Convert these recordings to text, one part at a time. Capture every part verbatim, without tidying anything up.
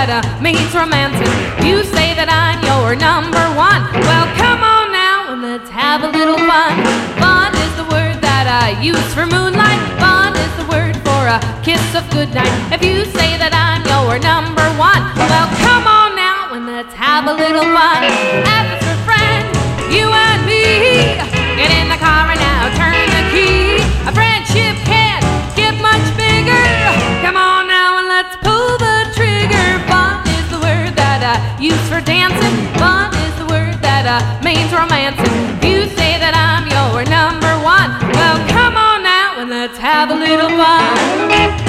that uh, means romancing. You say that I'm your number one. Well, come on now and let's have a little fun. Fun is the word that I use for moonlight. Fun is the word for a kiss of goodnight. If you say that I'm your number one, well, come on now and let's have a little fun. As it's for friend, you and me, get in the car and now turn the key. A friendship can't get much bigger. Come on now and let's pull the trigger. Fun is the word that I use for dancing. Fun is the word that uh, means romancing. If you say that I'm your number one, well, come on now and let's have a little fun.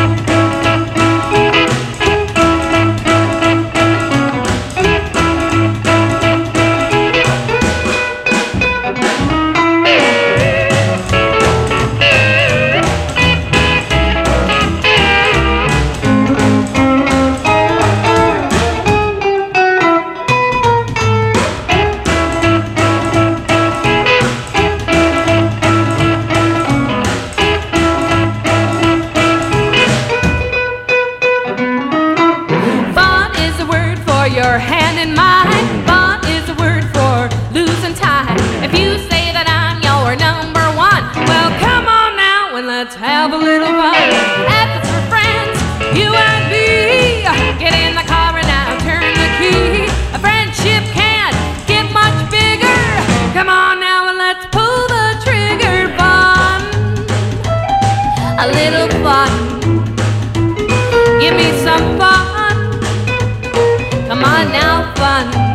Your hand in mine. Fun is a word for losing time. If you say that I'm your number one, well, come on now and let's have a little fun. As it's for friends, you and me, get in the car and now turn the key. A friendship can't get much bigger. Come on now and let's pull the trigger. Fun, a little fun. Give me some fun. Come on now, fun.